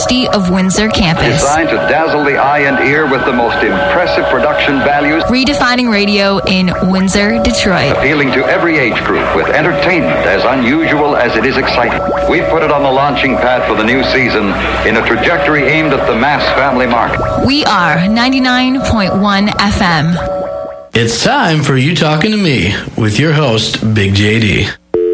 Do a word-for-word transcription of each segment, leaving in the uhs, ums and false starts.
University of Windsor campus. Designed to dazzle the eye and ear with the most impressive production values. Redefining radio in Windsor, Detroit. Appealing to every age group with entertainment as unusual as it is exciting. We've put it on the launching pad for the new season in a trajectory aimed at the mass family market. We are ninety-nine point one F M. It's time for You Talking to Me with your host, Big J D.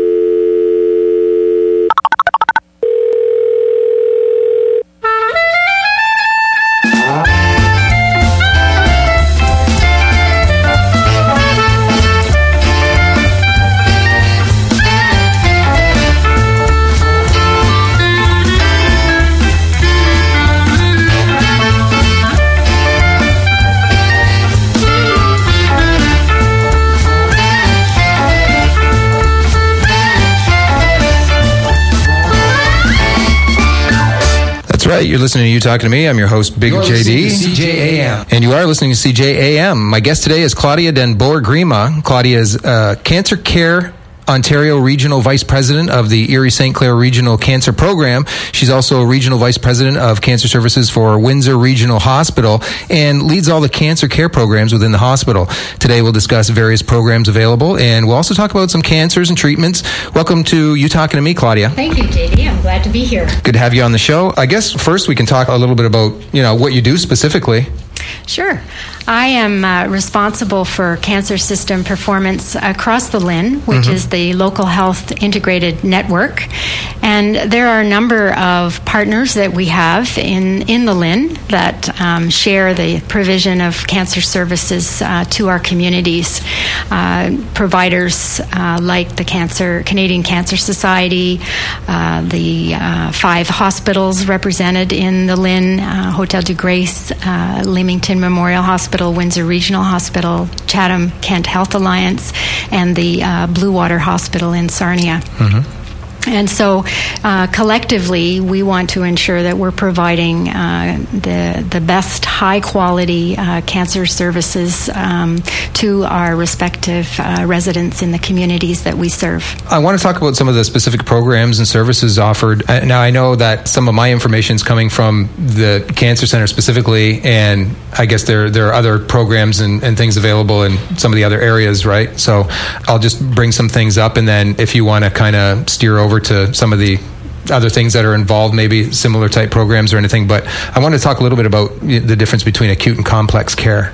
Right, you're listening to You Talking to Me. I'm your host, Big You're J D. C J A M. And you are listening to C J A M. My guest today is Claudia Denboer Grima. Claudia is uh, Cancer Care Ontario Regional Vice President of the Erie Saint Clair Regional Cancer Program. She's also a Regional Vice President of Cancer Services for Windsor Regional Hospital and leads all the cancer care programs within the hospital. Today we'll discuss various programs available, and we'll also talk about some cancers and treatments. Welcome to You Talking to Me, Claudia. Thank you, J D. I'm glad to be here. Good to have you on the show. I guess first we can talk a little bit about, you know, what you do specifically. Sure. I am uh, responsible for cancer system performance across the L I N, which mm-hmm. is the local health integrated network. And there are a number of partners that we have in, in the L I N that um, share the provision of cancer services uh, to our communities. Uh, providers uh, like the Cancer Canadian Cancer Society, uh, the uh, five hospitals represented in the L I N, uh, Hotel de Grace, uh, Leamington Memorial Hospital, Windsor Regional Hospital, Chatham Kent Health Alliance, and the uh, Blue Water Hospital in Sarnia. Mm-hmm. And so, uh, collectively, we want to ensure that we're providing uh, the the best, high-quality uh, cancer services um, to our respective uh, residents in the communities that we serve. I want to talk about some of the specific programs and services offered. Now, I know that some of my information is coming from the Cancer Center specifically, and I guess there there are other programs and, and things available in some of the other areas, right? So I'll just bring some things up, and then if you want to kind of steer over to some of the other things that are involved, maybe similar type programs or anything. But I want to talk a little bit about the difference between acute and complex care.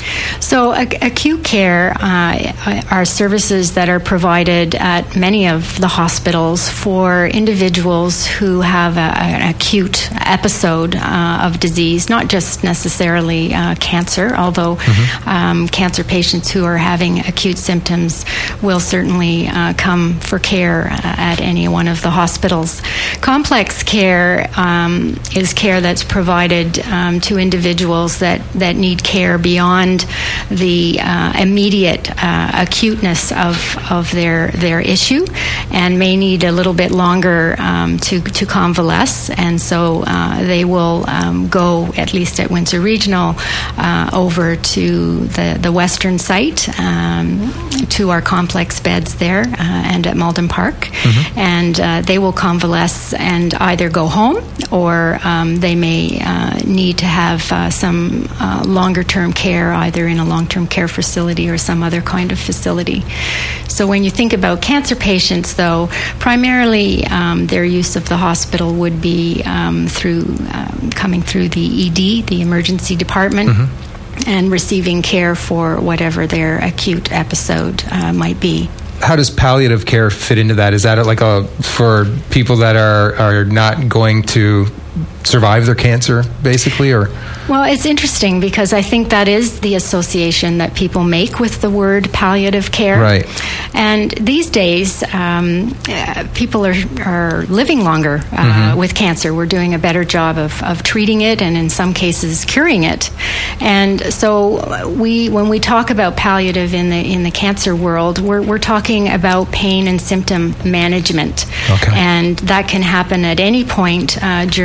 So ac- acute care uh, are services that are provided at many of the hospitals for individuals who have a, an acute episode uh, of disease, not just necessarily uh, cancer, although mm-hmm. um, cancer patients who are having acute symptoms will certainly uh, come for care uh, at any one of the hospitals. Complex care um, is care that's provided um, to individuals that, that need care beyond the uh, immediate uh, acuteness of, of their their issue, and may need a little bit longer um, to to convalesce, and so uh, they will um, go, at least at Windsor Regional, uh, over to the the western site, um, to our complex beds there, uh, and at Malden Park, mm-hmm. and uh, they will convalesce and either go home, or um, they may uh, need to have uh, some uh, longer term care, either in a long-term care facility or some other kind of facility. So when you think about cancer patients, though, primarily um, their use of the hospital would be um, through um, coming through the E D, the emergency department, mm-hmm. and receiving care for whatever their acute episode uh, might be. How does palliative care fit into that? Is that like a for people that are, are not going to survive their cancer, basically, or? Well, it's interesting because I think that is the association that people make with the word palliative care. Right. And these days, um, uh, people are, are living longer uh, mm-hmm. with cancer. We're doing a better job of, of treating it, and in some cases curing it. And so we, when we talk about palliative in the in the cancer world, we're we're talking about pain and symptom management. Okay. And that can happen at any point uh, during a cancer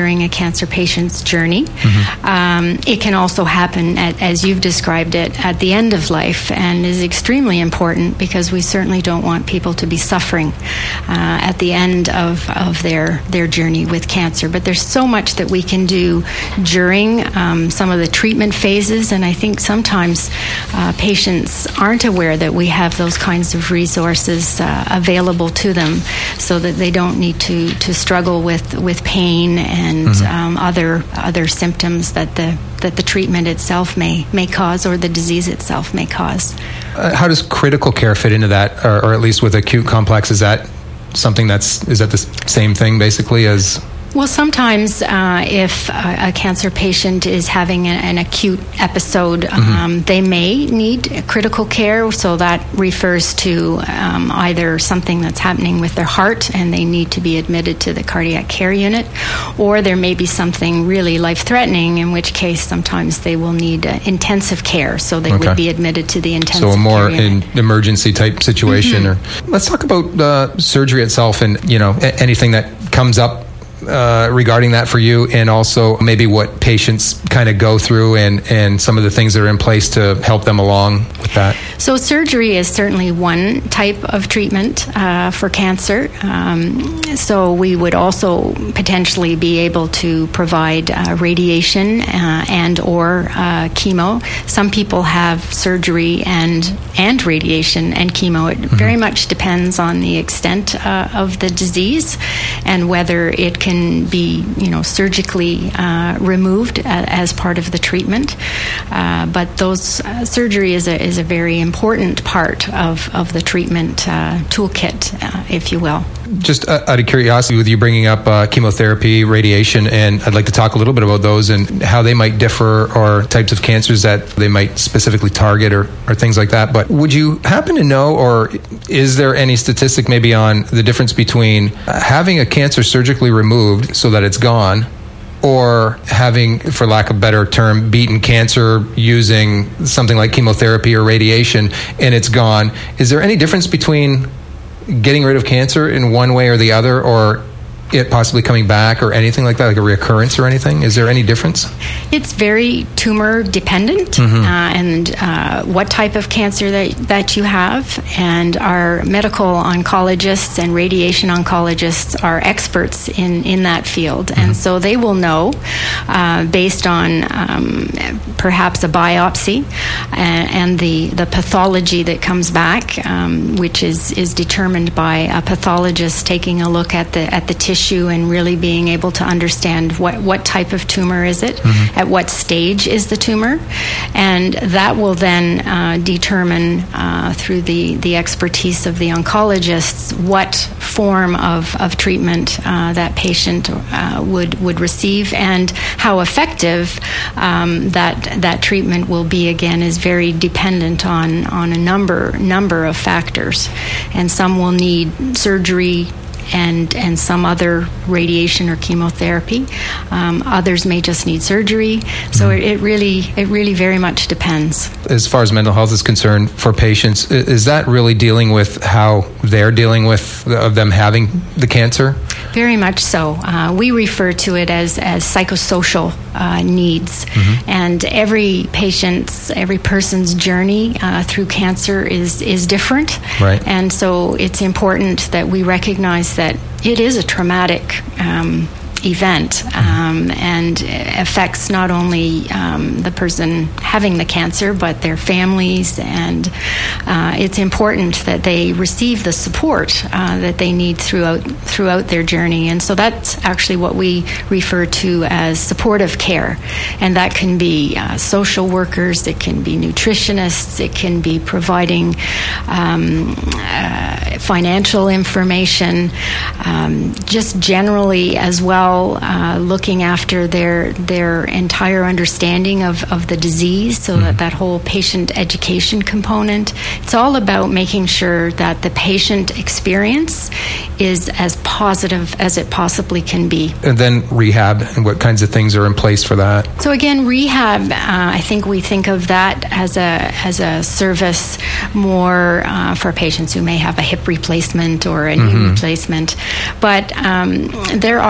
cancer patient's journey. Mm-hmm. Um, it can also happen, at, as you've described it, at the end of life, and is extremely important because we certainly don't want people to be suffering uh, at the end of, of their, their journey with cancer. But there's so much that we can do during um, some of the treatment phases, and I think sometimes uh, patients aren't aware that we have those kinds of resources uh, available to them, so that they don't need to, to struggle with, with pain and mm-hmm. um, other other symptoms that the that the treatment itself may may cause, or the disease itself may cause. Uh, how does critical care fit into that, or, or at least with acute complex? Is that something that's is that the same thing basically as? Well, sometimes uh, if a, a cancer patient is having a, an acute episode, mm-hmm. um, they may need critical care. So that refers to um, either something that's happening with their heart and they need to be admitted to the cardiac care unit, or there may be something really life-threatening, in which case sometimes they will need uh, intensive care. So they okay. would be admitted to the intensive care unit. So a more in emergency type situation. Mm-hmm. Or let's talk about uh, surgery itself, and you know a- anything that comes up Uh, regarding that for you, and also maybe what patients kind of go through, and, and some of the things that are in place to help them along with that. So surgery is certainly one type of treatment uh, for cancer. Um, so we would also potentially be able to provide uh, radiation uh, and or uh, chemo. Some people have surgery and and radiation and chemo. It mm-hmm. very much depends on the extent uh, of the disease and whether it can be, you know, surgically uh, removed uh, as part of the treatment. Uh, but those uh, surgery is a is a very important part of, of the treatment uh, toolkit, uh, if you will. Just uh, out of curiosity, with you bringing up uh, chemotherapy, radiation, and I'd like to talk a little bit about those and how they might differ, or types of cancers that they might specifically target, or, or things like that. But would you happen to know, or is there any statistic maybe on the difference between having a cancer surgically removed so that it's gone, or having, for lack of a better term, beaten cancer using something like chemotherapy or radiation and it's gone? Is there any difference between getting rid of cancer in one way or the other, or it possibly coming back, or anything like that, like a reoccurrence or anything? Is there any difference? It's very tumor dependent, mm-hmm. uh, and uh, what type of cancer that, that you have. And our medical oncologists and radiation oncologists are experts in, in that field. Mm-hmm. And so they will know, uh, based on um, perhaps a biopsy and, and the, the pathology that comes back, um, which is, is determined by a pathologist taking a look at the at the tissue and really being able to understand what, what type of tumor is it, mm-hmm. at what stage is the tumor, and that will then uh, determine uh, through the, the expertise of the oncologists what form of, of treatment uh, that patient uh, would would receive, and how effective um, that that treatment will be. Again, is very dependent on on a number number of factors, and some will need surgery and and some other radiation or chemotherapy. Um, others may just need surgery. So it, it really it really very much depends. As far as mental health is concerned for patients, is that really dealing with how they're dealing with of them having the cancer? Very much so. Uh, we refer to it as, as psychosocial uh, needs. Mm-hmm. And every patient's, every person's journey uh, through cancer is, is different. Right. And so it's important that we recognize that it is a traumatic um, event, um, and affects not only um, the person having the cancer, but their families, and uh, it's important that they receive the support uh, that they need throughout throughout their journey. And so that's actually what we refer to as supportive care, and that can be uh, social workers, it can be nutritionists, it can be providing um, uh, financial information, um, just generally as well. Uh, looking after their their entire understanding of, of the disease, so mm-hmm. that that whole patient education component. It's all about making sure that the patient experience is as positive as it possibly can be. And then rehab, and what kinds of things are in place for that? So again, rehab, uh, I think we think of that as a as a service more uh, for patients who may have a hip replacement or a knee mm-hmm. replacement. But um, there are occasions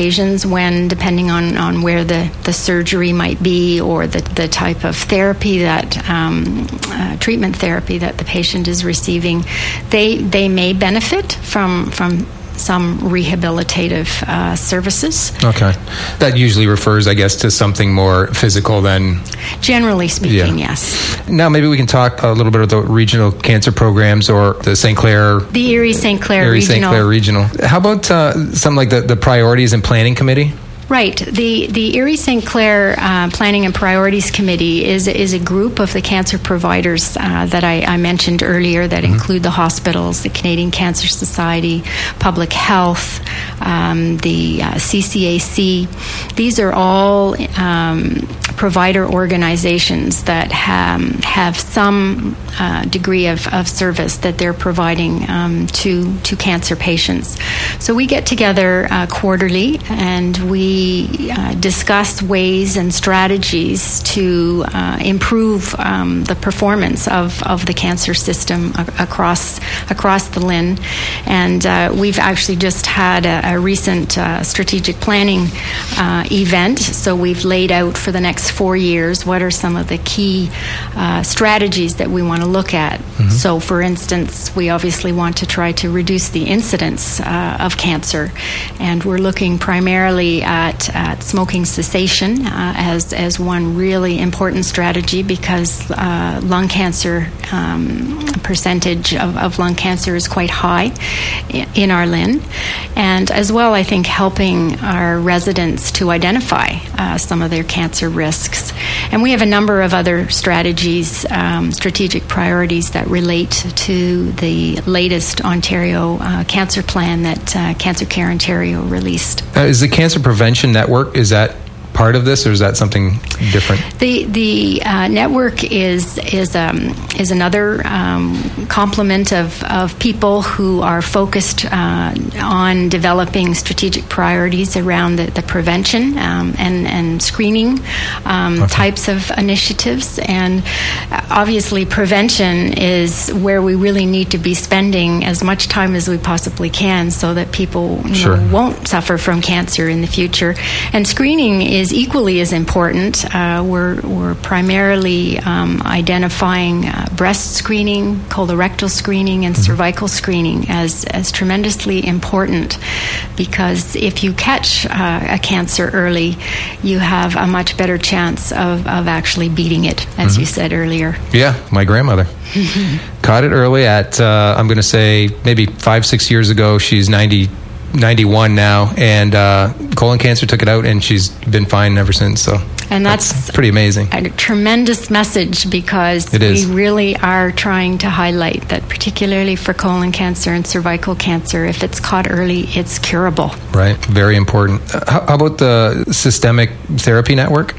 occasions when, depending on, on where the, the surgery might be or the, the type of therapy that um, uh, treatment therapy that the patient is receiving, they they may benefit from from some rehabilitative uh, services. Okay. That usually refers, I guess, to something more physical than... Generally speaking, yeah. yes. Now, maybe we can talk a little bit about the regional cancer programs or the Saint Clair... The Erie Saint Clair Erie Regional. Saint Clair Regional. How about uh, something like the, the Priorities and Planning Committee? Right. The the Erie Saint Clair uh, Planning and Priorities Committee is is a group of the cancer providers uh, that I, I mentioned earlier that mm-hmm. include the hospitals, the Canadian Cancer Society, Public Health, um, the uh, C C A C. These are all um, provider organizations that have, have some uh, degree of, of service that they're providing um, to, to cancer patients. So we get together uh, quarterly and we uh, discuss ways and strategies to uh, improve um, the performance of, of the cancer system a- across across the L I N. And uh, we've actually just had a, a recent uh, strategic planning uh, event. So we've laid out for the next four years what are some of the key uh, strategies that we want to look at. Mm-hmm. So, for instance, we obviously want to try to reduce the incidence uh, of cancer, and we're looking primarily at At, at smoking cessation uh, as as one really important strategy because uh, lung cancer um, percentage of, of lung cancer is quite high in, in our L I N, and as well I think helping our residents to identify uh, some of their cancer risks. And we have a number of other strategies, um, strategic priorities that relate to the latest Ontario uh, cancer plan that uh, Cancer Care Ontario released. Uh, is the cancer prevention network, is that part of this, or is that something different? The the uh, network is is um, is another um, complement of, of people who are focused uh, on developing strategic priorities around the, the prevention um, and and screening um, okay. types of initiatives. And obviously, prevention is where we really need to be spending as much time as we possibly can, so that people you sure. know, won't suffer from cancer in the future. And screening is is equally as important. Uh, we're, we're primarily um, identifying uh, breast screening, colorectal screening, and mm-hmm. cervical screening as, as tremendously important, because if you catch uh, a cancer early, you have a much better chance of, of actually beating it, as mm-hmm. you said earlier. Yeah, my grandmother caught it early at, uh, I'm going to say, maybe five, six years ago. She's ninety ninety-one now, and uh, colon cancer took it out, and she's been fine ever since. So, and that's, that's pretty amazing. A tremendous message, because it is. We really are trying to highlight that, particularly for colon cancer and cervical cancer, if it's caught early, it's curable. Right, very important. Uh, how, how about the Systemic Therapy Network?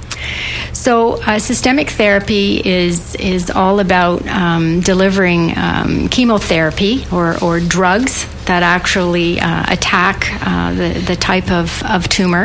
So, uh, systemic therapy is is all about um, delivering um, chemotherapy or, or drugs that actually uh, attack uh, the the type of, of tumor,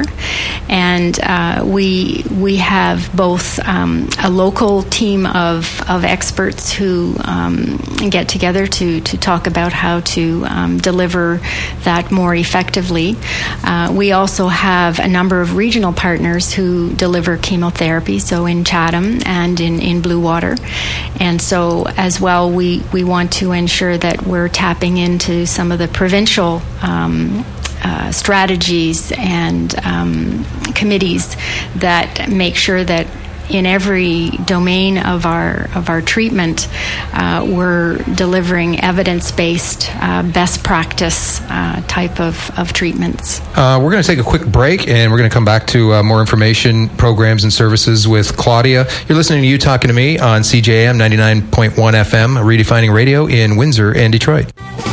and uh, we we have both um, a local team of, of experts who um, get together to, to talk about how to um, deliver that more effectively. Uh, we also have a number of regional partners who deliver chemotherapy, so in Chatham and in, in Blue Water, and so as well we, we want to ensure that we're tapping into some of the provincial um, uh, strategies and um, committees that make sure that in every domain of our of our treatment, uh, we're delivering evidence-based, uh, best practice uh, type of, of treatments. Uh, we're going to take a quick break, and we're going to come back to uh, more information, programs, and services with Claudia. You're listening to You Talking to Me on C J A M ninety-nine point one F M, redefining radio in Windsor and Detroit.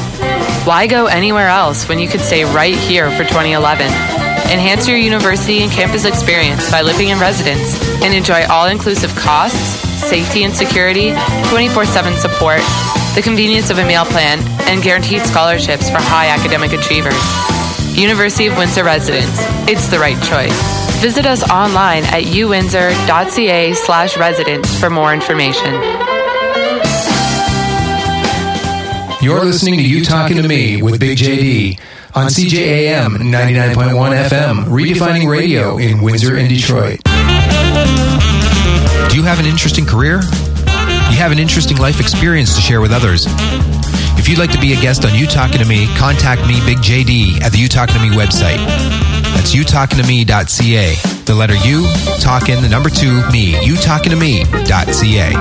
Why go anywhere else when you could stay right here for twenty eleven? Enhance your university and campus experience by living in residence and enjoy all-inclusive costs, safety and security, twenty-four seven support, the convenience of a meal plan, and guaranteed scholarships for high academic achievers. University of Windsor residents. It's the right choice. Visit us online at uwindsor.ca slash residents for more information. You're listening to You Talking to Me with Big J D on C J A M ninety-nine point one F M, redefining radio in Windsor and Detroit. Do you have an interesting career? You have an interesting life experience to share with others? If you'd like to be a guest on You Talking to Me, contact me, Big J D, at the You Talking to Me website. That's you talking to me dot c a. The letter U, talking, the number two, me, you talking to me dot c a.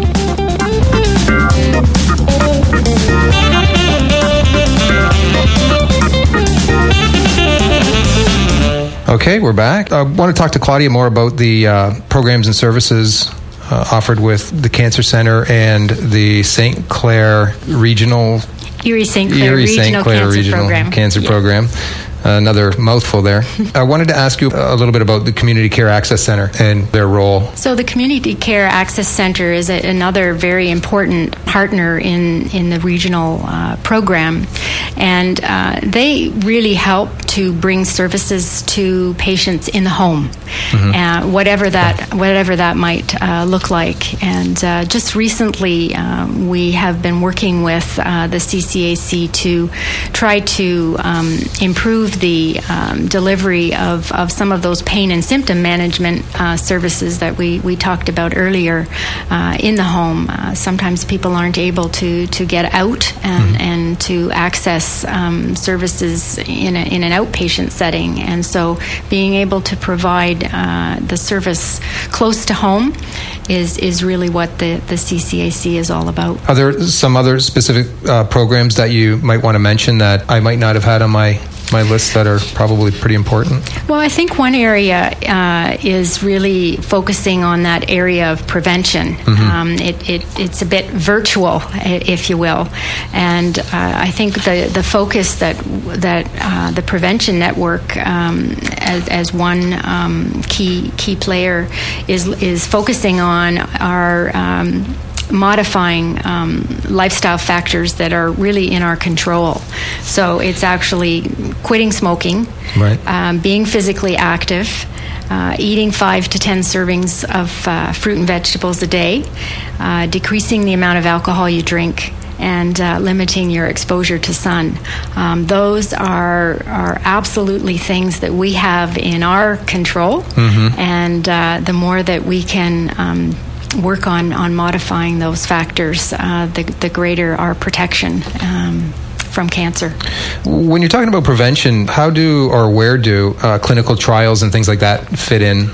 Okay, we're back. I want to talk to Claudia more about the uh, programs and services uh, offered with the Cancer Center and the Saint Clair Regional Erie Saint Clair Erie Regional Saint Clair Cancer Regional Program. Cancer Yeah. Program. Another mouthful there. I wanted to ask you a little bit about the Community Care Access Center and their role. So the Community Care Access Center is a, another very important partner in, in the regional uh, program. And uh, they really help to bring services to patients in the home, mm-hmm. uh, whatever that whatever that might uh, look like. And uh, just recently, um, we have been working with uh, the C C A C to try to um, improve the um, delivery of, of some of those pain and symptom management uh, services that we, we talked about earlier uh, in the home. Uh, sometimes people aren't able to, to get out and, mm-hmm. and to access um, services in, a, in an outpatient setting. And so being able to provide uh, the service close to home is, is really what the, the C C A C is all about. Are there some other specific uh, programs that you might want to mention that I might not have had on my my list that are probably pretty important? Well, I think one area uh, is really focusing on that area of prevention. Mm-hmm. Um, it, it, it's a bit virtual, if you will, and uh, I think the, the focus that that uh, the Prevention Network um, as, as one um, key key player is is focusing on our um, modifying um, lifestyle factors that are really in our control. So it's actually quitting smoking, right. um, being physically active, uh, eating five to ten servings of uh, fruit and vegetables a day, uh, decreasing the amount of alcohol you drink, and uh, limiting your exposure to sun. Um, those are are absolutely things that we have in our control, mm-hmm. and uh, the more that we can um, work on, on modifying those factors, uh, the, the greater our protection um, from cancer. When you're talking about prevention, how do or where do uh, clinical trials and things like that fit in?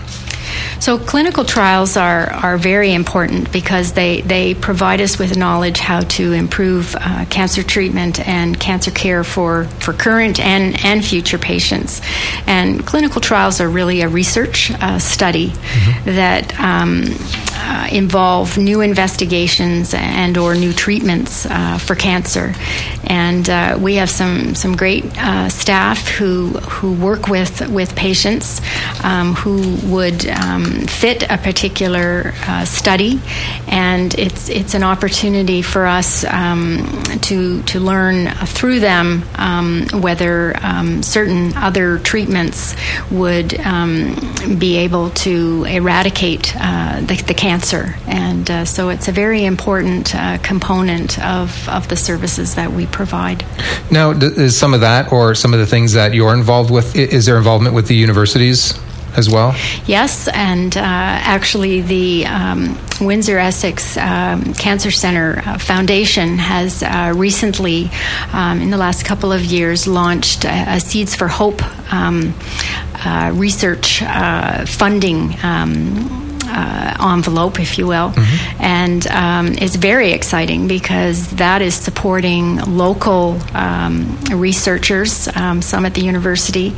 So clinical trials are, are very important because they, they provide us with knowledge how to improve uh, cancer treatment and cancer care for, for current and, and future patients. And clinical trials are really a research uh, study mm-hmm. that um, uh, involve new investigations and or new treatments uh, for cancer. And uh, we have some, some great uh, staff who, who work with, with patients um, who would um, fit a particular uh, study, and it's it's an opportunity for us um, to to learn through them um, whether um, certain other treatments would um, be able to eradicate uh, the, the cancer, and uh, so it's a very important uh, component of, of the services that we provide. Now, is some of that or some of the things that you're involved with, is there involvement with the universities as well? Yes, and uh, actually the um, Windsor-Essex um, Cancer Center uh, Foundation has uh, recently, um, in the last couple of years, launched a, a Seeds for Hope um, uh, research uh, funding um Uh, envelope, if you will. Mm-hmm. And um, it's very exciting because that is supporting local um, researchers, um, some at the university,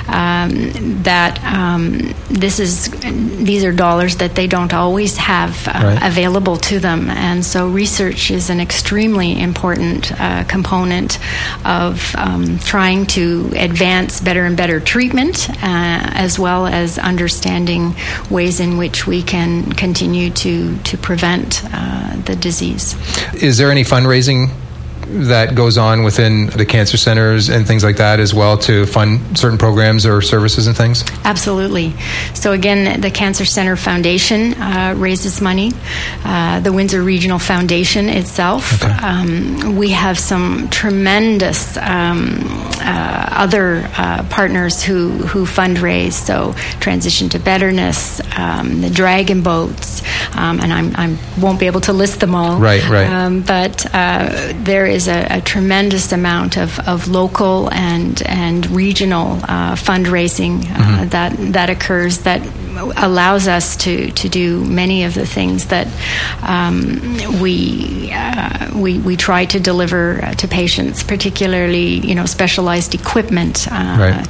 um, that um, this is these are dollars that they don't always have uh, right. available to them. And so research is an extremely important uh, component of um, trying to advance better and better treatment, uh, as well as understanding ways in which we can continue to to prevent uh, the disease. Is there any fundraising that goes on within the cancer centers and things like that as well to fund certain programs or services and things? Absolutely. So again, the Cancer Center Foundation uh, raises money. Uh, the Windsor Regional Foundation itself. Okay. Um, we have some tremendous um, uh, other uh, partners who, who fundraise. So Transition to Betterness, um, the Dragon Boats, um, and I'm, I won't be able to list them all. Right, right. Um, but uh, there is a, a tremendous amount of, of local and and regional uh, fundraising uh, mm-hmm. that that occurs that allows us to, to do many of the things that um, we uh, we we try to deliver uh, to patients, particularly you know specialized equipment, uh, right.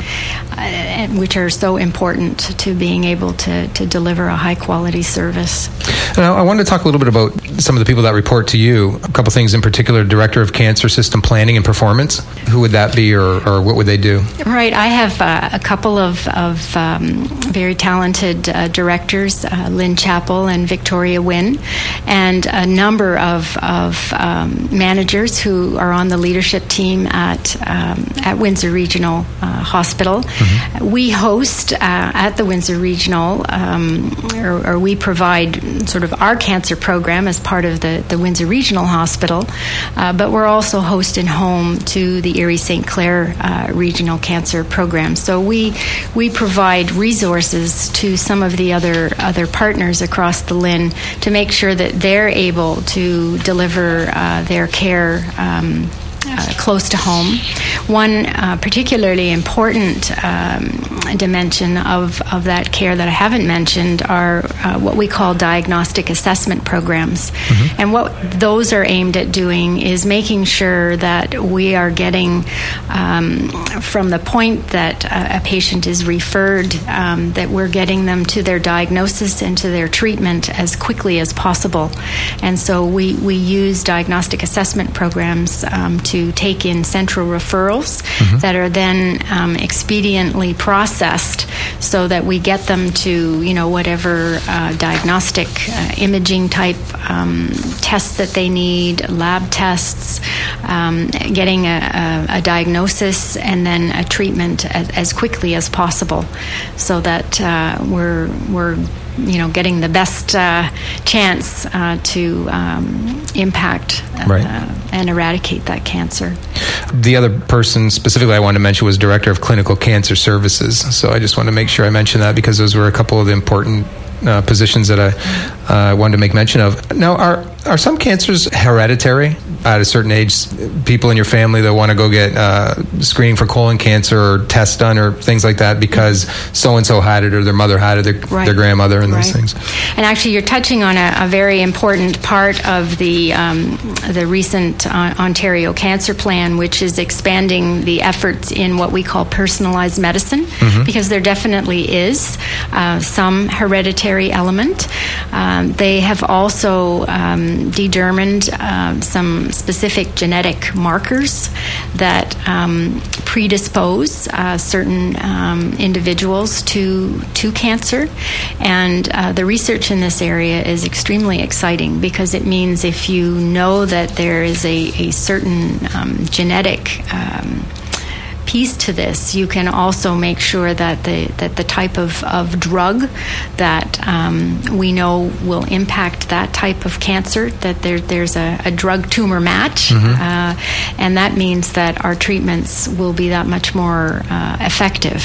uh, which are so important to being able to, to deliver a high quality service. Now, I wanted to talk a little bit about some of the people that report to you. A couple things in particular: Director of Cancer System Planning and Performance. Who would that be, or, or what would they do? Right, I have uh, a couple of of um, very talented Uh, directors, uh, Lynn Chappell and Victoria Wynn, and a number of, of um, managers who are on the leadership team at um, at Windsor Regional uh, Hospital. Mm-hmm. We host uh, at the Windsor Regional, um, or, or we provide sort of our cancer program as part of the, the Windsor Regional Hospital, uh, but we're also host and home to the Erie Saint Clair uh, Regional Cancer Program. So we we provide resources to some of the other other partners across the L I N to make sure that they're able to deliver uh, their care um, uh, close to home. One uh, particularly important um, dimension of, of that care that I haven't mentioned are uh, what we call diagnostic assessment programs. Mm-hmm. And what those are aimed at doing is making sure that we are getting um, from the point that a, a patient is referred, um, that we're getting them to their diagnosis and to their treatment as quickly as possible. And so we, we use diagnostic assessment programs um, to take in central referrals mm-hmm. that are then um, expediently processed so that we get them to, you know, whatever uh, diagnostic uh, imaging type um, tests that they need, lab tests, um, getting a, a, a diagnosis and then a treatment as, as quickly as possible, so that uh, we're we're you know getting the best uh, chance uh, to um, impact uh, right. and eradicate that cancer. The other person specifically I wanted to mention was Director of Clinical Cancer Services. So I just wanted to make sure I mentioned that because those were a couple of the important uh, positions that I uh, wanted to make mention of. Now, are are some cancers hereditary? At a certain age, people in your family that want to go get uh, screening for colon cancer or tests done or things like that because so-and-so had it or their mother had it, their, right. their grandmother and those right. things. And actually, you're touching on a, a very important part of the um, the recent uh, Ontario Cancer Plan, which is expanding the efforts in what we call personalized medicine, mm-hmm. because there definitely is uh, some hereditary element. Um, they have also um, determined uh, some specific genetic markers that um, predispose uh, certain um, individuals to to cancer, and uh, the research in this area is extremely exciting because it means if you know that there is a, a certain um, genetic um, piece to this, you can also make sure that the that the type of, of drug that um, we know will impact that type of cancer, that there there's a, a drug tumor match, mm-hmm. uh, and that means that our treatments will be that much more uh, effective.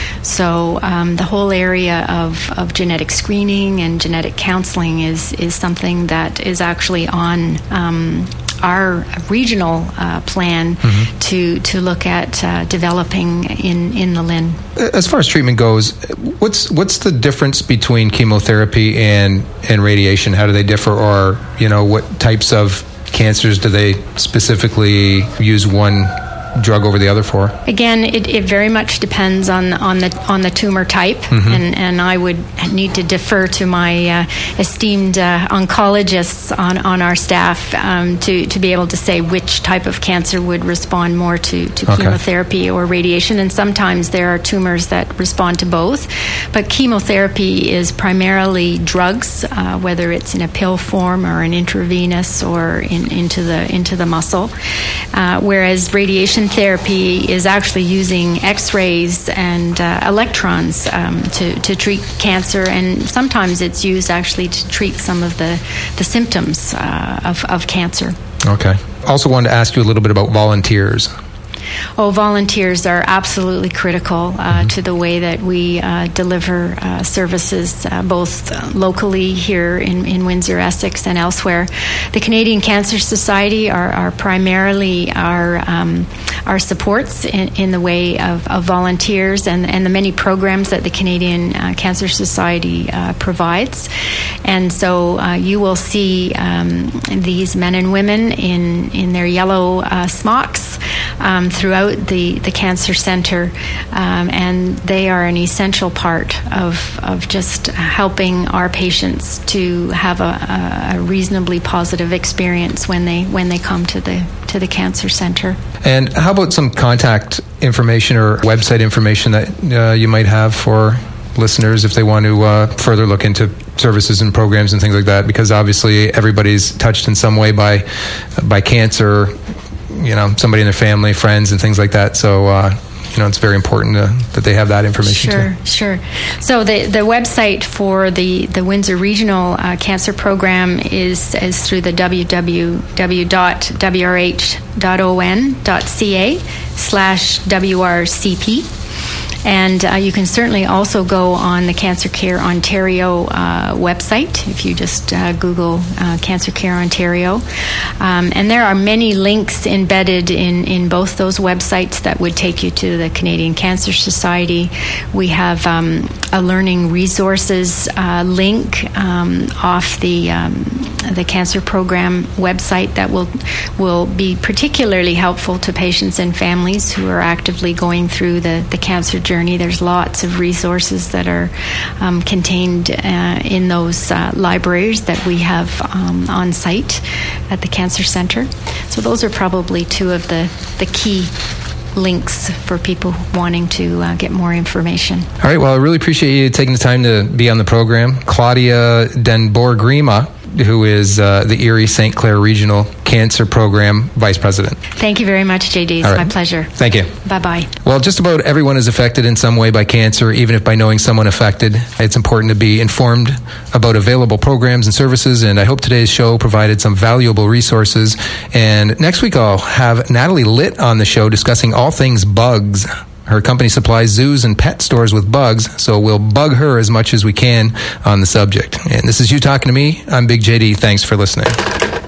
So um, the whole area of, of genetic screening and genetic counseling is is something that is actually on um, our regional uh, plan mm-hmm. to to look at uh, developing in, in the L I N. As far as treatment goes, what's what's the difference between chemotherapy and, and radiation? How do they differ, or you know what types of cancers do they specifically use one drug over the other for? Again, it, it very much depends on on the on the tumor type, mm-hmm. and and I would need to defer to my uh, esteemed uh, oncologists on, on our staff um, to to be able to say which type of cancer would respond more to to okay. chemotherapy or radiation. And sometimes there are tumors that respond to both, but chemotherapy is primarily drugs, uh, whether it's in a pill form or an intravenous or in, into the into the muscle, uh, whereas radiation therapy is actually using X-rays and uh, electrons um, to, to treat cancer, and sometimes it's used actually to treat some of the, the symptoms uh, of, of cancer. Okay. Also wanted to ask you a little bit about volunteers. Oh, volunteers are absolutely critical uh, mm-hmm. to the way that we uh, deliver uh, services, uh, both uh, locally here in, in Windsor, Essex, and elsewhere. The Canadian Cancer Society are, are primarily our um, our supports in, in the way of, of volunteers and, and the many programs that the Canadian uh, Cancer Society uh, provides. And so uh, you will see um, these men and women in, in their yellow uh, smocks um, throughout the, the cancer center, um, and they are an essential part of, of just helping our patients to have a, a reasonably positive experience when they when they come to the to the cancer center. And how about some contact information or website information that uh, you might have for listeners if they want to uh, further look into services and programs and things like that? Because obviously everybody's touched in some way by by cancer, you know, somebody in their family, friends, and things like that. So, uh, you know, it's very important to, that they have that information sure, too. Sure, sure. So the, the website for the, the Windsor Regional uh, Cancer Program is, is through the w w w dot w r h dot o n dot c a slash w r c p. And uh, you can certainly also go on the Cancer Care Ontario uh, website if you just uh, Google uh, Cancer Care Ontario. Um, and there are many links embedded in, in both those websites that would take you to the Canadian Cancer Society. We have um, a learning resources uh, link um, off the um, the cancer program website that will will be particularly helpful to patients and families who are actively going through the, the cancer journey. There's lots of resources that are um, contained uh, in those uh, libraries that we have um, on site at the Cancer Center. So those are probably two of the, the key links for people wanting to uh, get more information. All right. Well, I really appreciate you taking the time to be on the program. Claudia Denboer-Grima, who is uh, the Erie Saint Clair Regional Cancer Program Vice President. Thank you very much, J D. It's right. my pleasure. Thank you. Bye-bye. Well, just about everyone is affected in some way by cancer, even if by knowing someone affected. It's important to be informed about available programs and services, and I hope today's show provided some valuable resources. And next week I'll have Natalie Litt on the show discussing all things bugs. Her company supplies zoos and pet stores with bugs, so we'll bug her as much as we can on the subject. And this is You Talking to Me. I'm Big J D. Thanks for listening.